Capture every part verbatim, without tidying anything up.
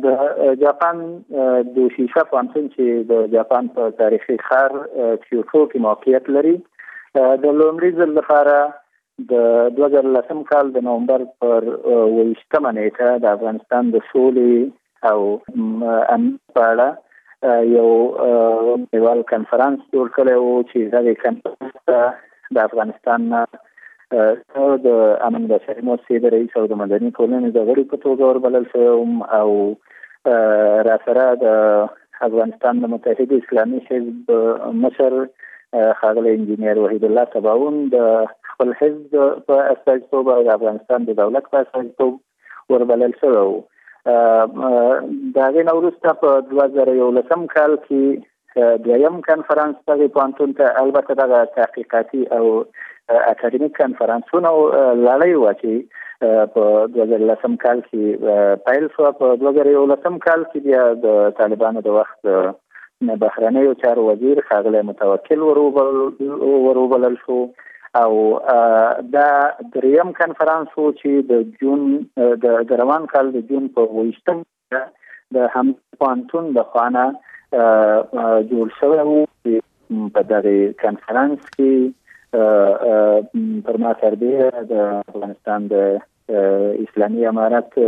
د جاپان د اوساکا پوهنتون چې د جاپان په تاریخي ښار کیوټو کې موقعیت لري د لومړي ځل لپاره د دوه زره لسم کال د نومبر پر اوویشتمه نیټه د افغانستان د سولې او امن په اړه یو نړیوال کنفرانس جوړ کړی و چې دغه کنفرانس د افغانستان د امن بشري موسسې د رئیس او د مدني ټولنې د غړي په توګه وربلل شوم او راسره د افغانستان د متحد اسلامي حزب مشر ښاغلی انجینیر وحید الله تباون د خپل حزب په استازیتوب او د افغانستان د دولت په استازیتوب وربلل شوی و. د هغې نه وروسته په دوه زره یولسم کال کې دویم کنفرانس دغه پوهنتون ته البته دغه تحقیقاتي او اکاډمیک کنفرانسونه لړۍ وه چې په دوه زره لسم کال کې پیل شوه. په دوه زره یولسم کال کې بیا د طالبانو د وخت بهرنیو چارو وزیر ښاغلی متوکل وروبلل شو او دا دریم کنفرانس و چې د جون د روان کال د جون په اوویشتم د هم پوهنتون د خوا جوړ شوی و. په دغه کنفرانس کې پر ما سربیره د افغانستان د اسلامي امارت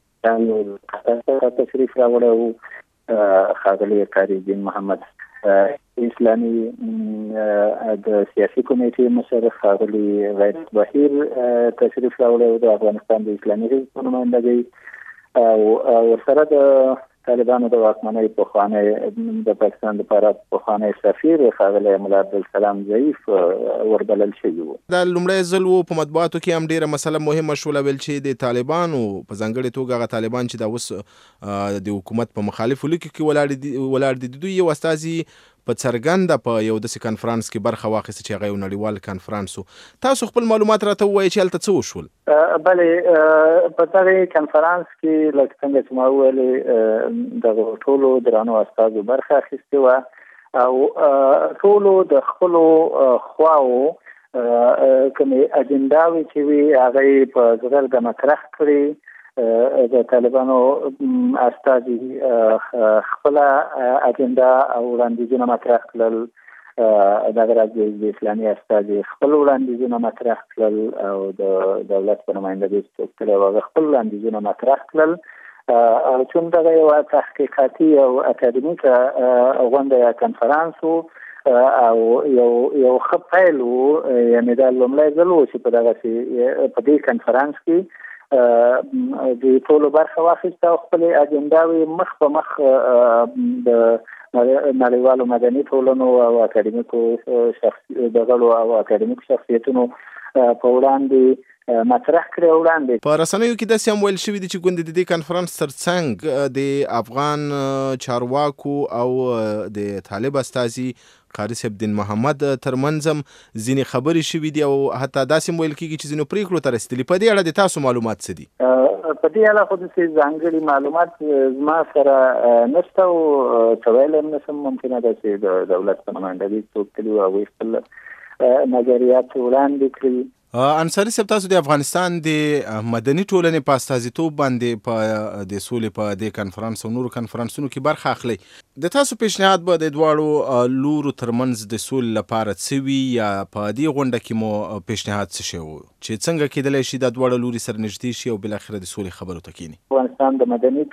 قطر څخه تشریف راوړی و ښاغلی قاري دین محمد اسلامي د سیاسي کمیټې مشر ښاغلي غیرت بهیر تشریف راوړی و د افغانستان د اسلامي حزب په نمایندګۍ او ورسره د طالبانو د واکمنۍ پخوانی د پاکستان لپاره پخوانی سفیر ښاغلی ملا عبدالسلام ضعیف وربلل شوي وو. دا لومړی ځل و په مطبوعاتو کې هم ډیره مسله مهمه شوله ویل چې د طالبانو په ځانګړې توګه هغه طالبان چې دا اوس د حکومت په مخالفو لیکو کې ولاړ دي د دوی یو استازي په څرګنده په یو داسې کنفرانس کې برخه واخیسته چې هغه یو نړیوال کنفرانس و. تاسو خپل معلومات راته ووایئ چې هلته څه وشول؟ بلې په دغه کنفرانس کې لکه څنګه چې ما وویلې دغه ټولو درانو استازو برخه اخیستې وه او ټولو د خپلو خواو کومې اجنډاوې چې وي هغه یې په زغرده مطرح کړې. د طالبانو استازي خپله اجنډا او وړاندیزونه مطرح کړل، دغه راز د اسلامي استازي خپل وړاندیزونه مطرح کړل او د دولت په نمایندګۍ څوک کړی و هغه خپل وړاندیزونه مطرح کړل. او چون دغه یوه تحقیقاتي او اکاډمیکه غونډه یا کنفرانس و او یو یو ښه پیل و، یعنې دا لومړی ځل و چې په دغسې په دې کنفرانس کې د ټولو برخه واخیسته او خپلې اجنډاوې مخ په مخ د نړیوالو مدني ټولنو او اکاډمیکو د غړو او اکاډمیکو شخصیتونو په وړاندې مطرح کړی وړاندې. په رسنیو کې داسې هم ویل شوي دي چې ګوندې د دې کنفرانس ترڅنګ د افغان چارواکو او د طالب استازي قاري صاحب دین محمد ترمنځ هم ځینې خبرې شوي دي او حتی داسې هم ویل کېږي چې ځینو پرېکړو ته رسېدلي. په دې اړه د تاسو معلومات څه دي؟ په دې اړه خو داسې ځانګړي معلومات زما سره نشته او څه ویلی هم نشم. ممکنه ده چې د دولت په نمایندګۍ څوک تلي وي هغوی خپل نظریات وړاندې کړي. انصاري صاحب، تاسو د افغانستان د مدني ټولنې په استازیتوب باندې په د سولې په دې کنفرانس او نورو کنفرانسونو کې برخه اخلئ. د تاسو پیشنهاد به د دواړو لورو ترمنځ د سولې لپاره څه وي یا په دې غونډه کې مو پیشنهاد څه شی و چې څنګه کېدلی شي دا دواړه لوري سره نږدې شي او بالاخره د سولې خبرو ته کښېني؟ افغانستان د مدني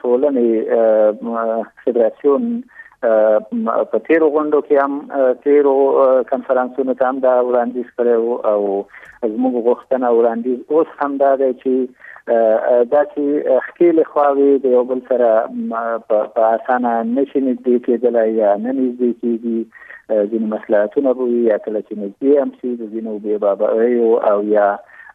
ټولنې فدراسیون په تیرو غونډو کې هم تیرو کنفرانسونو ته هم دا وړاندیز کړی و او زموږ غوښتنه وړاندیز اوس هم دا دی چې دا چې ښکېلې خواوې د یو بل سره په اسانه نشي نږدې کېدلی یا نه نږدې کېږي. ځینې مصلحتونه به وي یا کله چې نږدې هم شي د ځینو بې بابایو او یا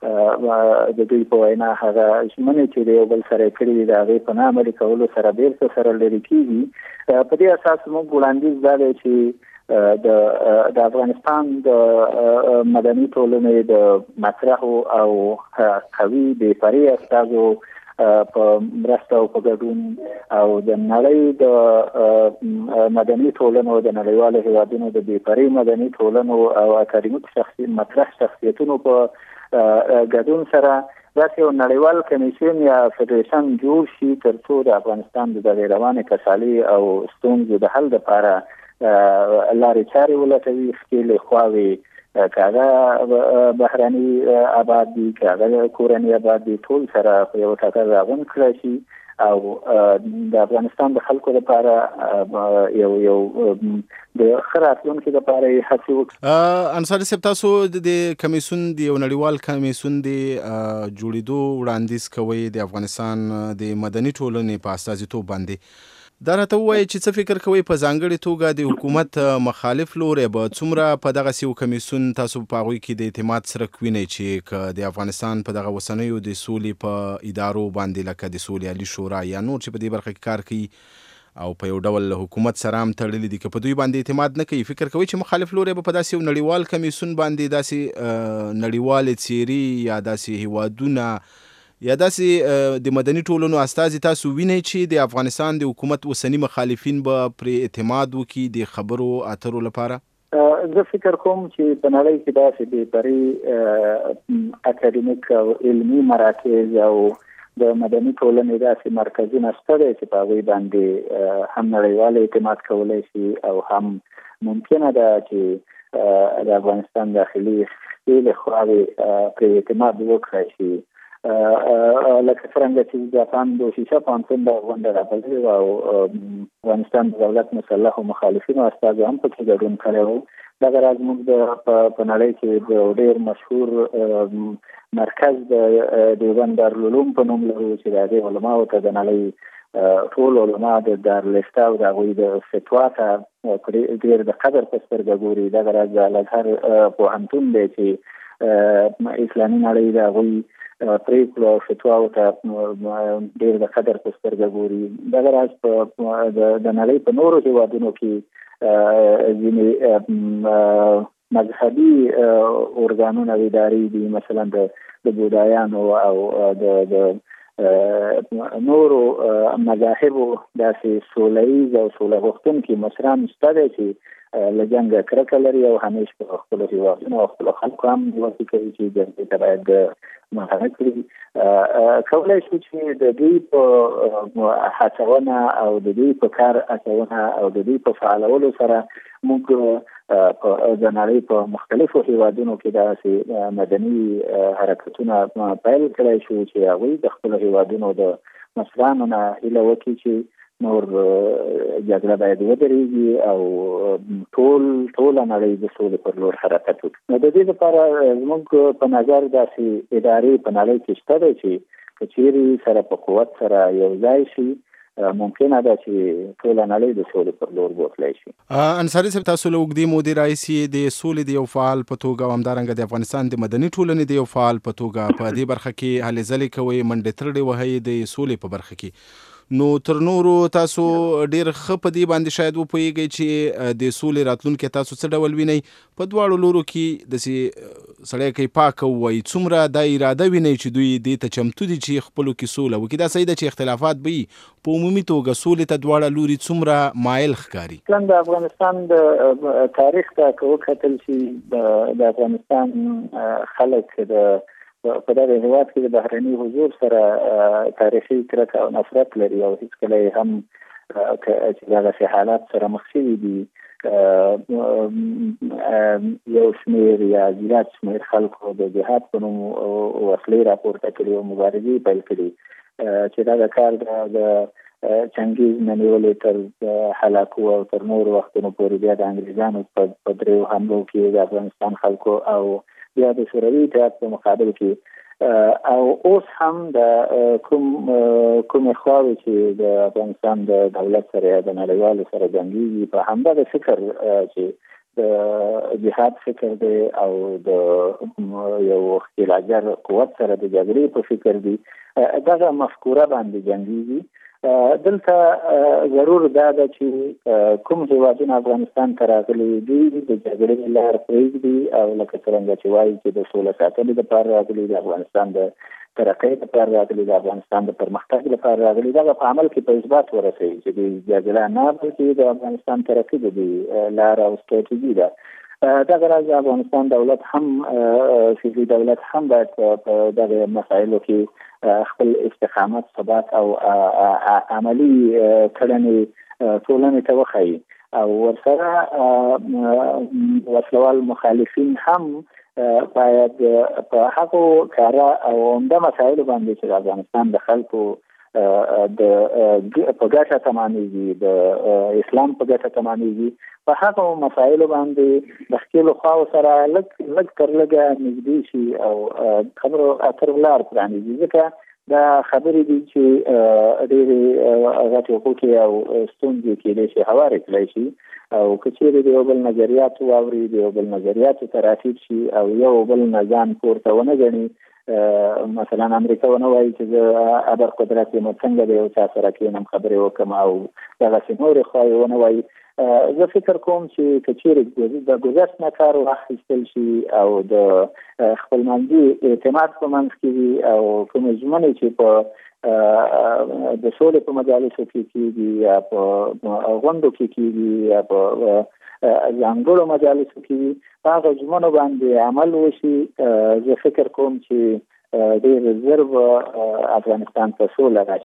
د دوی په وینا هغه ژمنې چې د یو بل سره یې کړي دي د هغې په نه عملي کولو سره بېرته سره لرې کېږي. په دې اساس موږ وړاندیز دا دی چې د د افغانستان د مدني ټولنې د مطرحو او قوي بې پرې استازو په مرسته او په ګډون او د نړۍ د مدني ټولنو د نړیوالو هېوادونو د بې پرې مدني ټولنو او اکاډمیک شخصي مطرح شخصیتونو په ګډون سره داسې یو نړیوال کمیسیون یا فدریشن جوړ شي ترڅو د افغانستان د دغې روانې کسالې او ستونزو د حل لپاره لارې چارې ولټوي. ښکېلې خواوې کاغه بهرني آباد دي، کاغه کورني آباد دي، ټول سره په یو ټکر راغونډ کړی شي او د افغانستان د خلکو لپاره یو یو د ښه راتلونکي لپاره یې هڅې وکړي. انصاري صاحب، تاسو د کمیسیون د یو نړیوال کمیسیون د جوړېدو وړاندیز کوئ د افغانستان د مدني ټولنې په استازیتوب باندې. دا راته ووایي چې څه فکر کوئ په ځانګړې توګه د حکومت مخالف لوری به څومره په دغسې یو کمیسیون تاسو په هغوی کې د اعتماد څرک وینئ چې که د افغانستان په دغه اوسنیو د سولې په ادارو باندې لکه د سولې عالي شورا یا نور چې په دې برخه کې کار کوي او په یو ډول حکومت سره هم تړلي دي، که په دوی باندې اعتماد نه کوي، فکر کوئ چې مخالف لوری به په داسې یو نړیوال کمیسیون باندې داسې نړیوالې څیرې یا داسې هیوادونه یا داسې د مدني ټولنو استازي تاسو وینئ چې د افغانستان د حکومت اوسني مخالفین به پرې اعتماد وکړي د خبرو اترو لپاره؟ زه فکر کوم چې په نړۍ کې داسې بېپرې اکاډمیک او علمي مراکز او د مدني ټولنې داسې مرکزونه شته دی چې په هغوی باندې هم نړیوال اعتماد کولی شي او هم ممکنه ده چې د افغانستان داخلي ښکېلې خواوې پرې اعتماد وکړی شي. لکه څرنګه چې جاپان د شیشه پوهنتون د غونډه راغلی و او افغانستان د دولت مسلحو مخالفینو استازو هم پکې ګډون کړی و. دغه راز موږ په نړۍ کې د ډېر مشهور مرکز د دیوبند دارالعلوم په نوم لرو چې د هغې علماو ته د نړۍ ټول علما د دارالفتا او د هغوی د فتوا ته ډېر د قدر په سترګه ګوري. دغه راز د الازهر پوهنتون دی چې اسلامي نړۍ د هغوی پریکړو او فتواو ته ډېر د قدر په سترګه ګوري. دغه راز د نړۍ په نورو هېوادونو کې ځینې مذهبي ارګانونه او ادارې دي، مثلا د بودایانو او د نورو مذاهبو داسې سوله ییز او سوله غوښتونکي مشران شته دی چې له جنګه کرکه لري او همیش په خپلو هېوادونو او خپلو خلکو هم نیوکې کوي چې جګړې ته باید منع کړي. کولی شو چې د دوی په هڅونه او د دوی په کار اچونه او د دوی په فعالولو سره موږ د نړۍ په مختلفو هېوادونو کې داسې مدني حرکتونه پیل کړی شو چې هغوی د خپلو هېوادونو د مشرانو نه هیله وکړي چې نور جګړه باید ودرېږي او ټول ټوله نړۍ د سولې پر لور حرکت وکړي. نو د دې لپاره زموږ په نظر داسې ادارې په نړۍ کې شته دی چې که چیرې سره په قوت سره یو ځای شي ممکنه ده چې ټوله نړۍ د سولې پر لور بوتلی شي. انصاري صاحب، تاسو له اوږدې مودې راهیسې د سولې د یو فعال په توګه او همدارنګه د افغانستان د مدني ټولنې د یو فعال په توګه په دې برخه کې هلې ځلې کوئ، منډې ترړې وهئ د سولې په برخه کې. نو تر نورو تاسو ډیر ښه په دې باندې شاید وپوهیږئ چې د سولې راتلونکی تاسو څه ډول وینئ. په دواړو لورو کې داسې سړی کوي پاکه ووایي څومره دا اراده وینئ چې دوی دې ته چمتو دي چې خپلو کې سوله وکړي. دا صحیح ده چې اختلافات به وي، په عمومي توګه سولې ته دواړه لوري څومره مایل ښکاري؟ د افغانستان د تاریخ ته که وکتل شي د افغانستان خلک د په دغه هېواد کې د بهرني حضور سره تاریخي کرکه او نفرت لري او هېڅکله یې هم چې دغسې حالات سره مخ شوي دي. یو شمېر یا زیات شمېر خلکو د جهاد په نوم وسلې راپورته کړي او مبارزې پیل کړي چې دغه کار د چنګیز نه نیولې تر هلاکو او تر نورو وختونو پورې بیا د انګریزانو په دریو حملو کې د افغانستان خلکو او یا د شوروي اتحاد په مقابل کې او اوس هم د کوم کومې خواوې چې د افغانستان د دولت سره یا د نړیوالو سره جنګېږي په همدغه فکر چې د جهاد فکر دی او د یو ښکېلاجر قوت سره د جګړې په فکر دی، دغه مفکوره باندې جنګېږي. دلته ضرور دا ده چې کوم هېوادونه افغانستان ته راغلي دي د جګړې لار پرېږدي او لکه څرنګه چې وایي چې د سوله ساتلو لپاره راغلي، د افغانستان د ترقۍ لپاره راغلي، د افغانستان د پرمختګ لپاره راغلي، دغه په عمل کې په اثبات ورسوي چې د جګړه نه بلکې د افغانستان ترقي د دې لار او ستراتیژي ده. دا غراض افغانستان دولت هم فیزي دولت هم باید په دغه مسایلو کې خپل استقامت ثبات او عملی کړنې ټولنې ته وښيي او ورسره وسلوال مخالفین هم باید په هغو کاره او عمده مسایلو باندې چې د افغانستان د خلکو د په ګټه تمامېږي د اسلام په ګټه تمامېږي په هغو مسایلو باندې د خپلو خواو سره لږ لږ تر لږه نږدې شي او خبرو اترو لار پرانیزي ځکه دا خبرې دي چې ډېرې غټې غوټې او ستونزې کېدای شي هوارې کړی شي او که چېرې د یو بل نظریات واوري د یو بل نظریاتو ته راټیټ شي او یو بل نه ځان پورته ونه ګڼي مثلا امریکا ونه وایي چې زه ابر قدرت یم څنګه د یو چا سره کېنم خبرې وکړم او دغسې نورې خواوې ونه وایي زه فکر کوم چې که چېرې د ګذشت نه کار واخیستل شي او د خپلمنځي اعتماد په منځ کې وي او کومې ژمنې چې په د سولې په مجالسو کې کېږي یا په غونډو کې کېږي یا په ځانګړو مجالسو کې وي په هغه ژمنو باندې عمل وشي زه فکر کوم چې ډېر ژر به افغانستان ته سوله راشي.